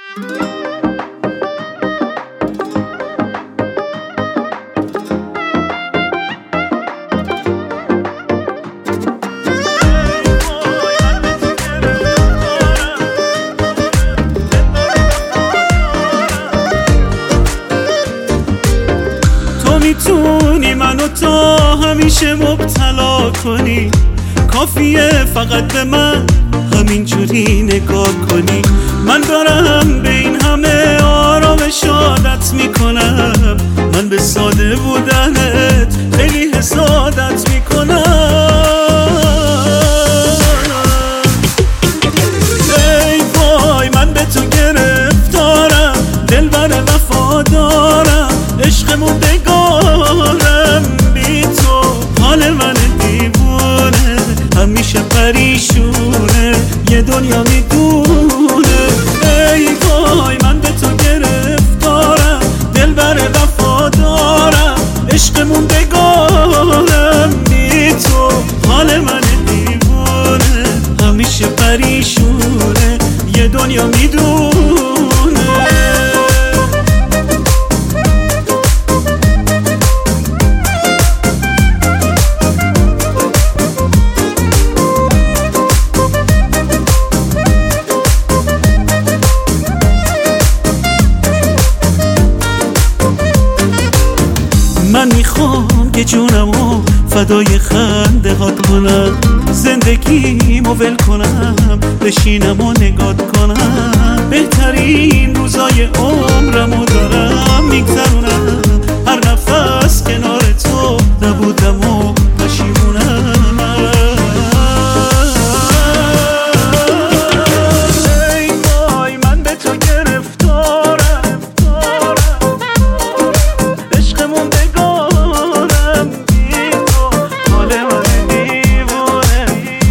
میتونی منو تا همیشه مبتلا کنی، کافیه فقط به من همینجوری نگاه کنی. من دارم به این همه آرامش عادت میکنم، من به ساده بودنت خیلی حسادت میکنم. ای وای من به تو گرفتارم، دلبر وفادارم، عشق موندگارم بی تو. حال من دیوونه همیشه پریشونه، یه دنیا میدونه. ای وای من به تو گرفتارم، دلبر وفادارم، عشق موندگارم بی تو. حال من دیوونه همیشه پریشونه، یه دنیا میدونه. من میخوام که جونمو فدای خنده هات کنم، زندگیمو ول کنم، بشینم و نگات کنم. بهترین روزای عمرمو دارم میگذرونم، هر نفس کنار تو نبودم و پشیمونم. ای وای من به تو گرفتارم، عشق موندگارم بی تو. حال من دیوونه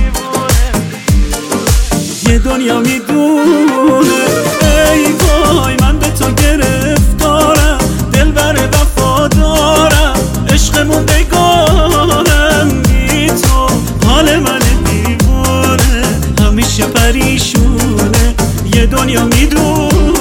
یه دنیا میدونه. ای وای من به تو گرفتارم، دلبر وفادارم، عشق موندگارم بی تو. حال من دیوونه همیشه پریشونه، یه دنیا میدونه.